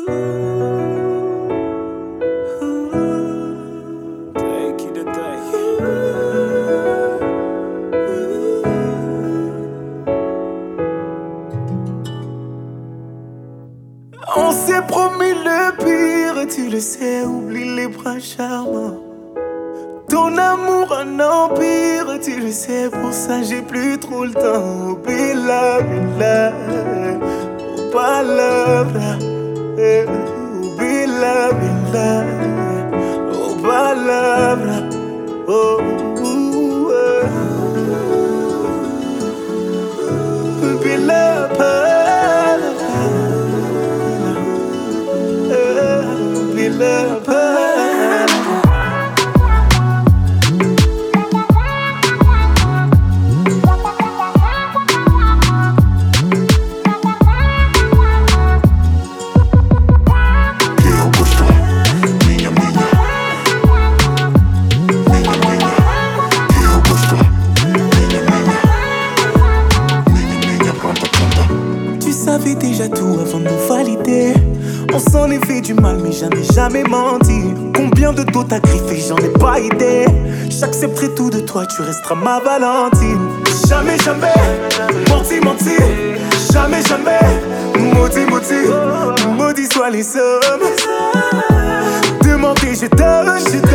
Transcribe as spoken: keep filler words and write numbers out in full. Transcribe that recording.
Take it, take On s'est promis le pire, tu le sais, oublie les bras charmants. Ton amour un empire, tu le sais, pour ça j'ai plus trop le temps. Oh, Bella, Bella, oh, palabra, eh, oh, Bella, Bella, oh, palabra, oh, oh, oh, Bella, palabra, eh, Bella, palabra. Savais déjà tout avant de nous valider. On s'en est fait du mal mais jamais jamais menti. Combien de dos t'as griffé, j'en ai pas idée. J'accepterai tout de toi, tu resteras ma Valentine. Jamais jamais, menti menti. Jamais jamais, maudit maudit. Maudit soient les hommes. Demandez je donne, je donne.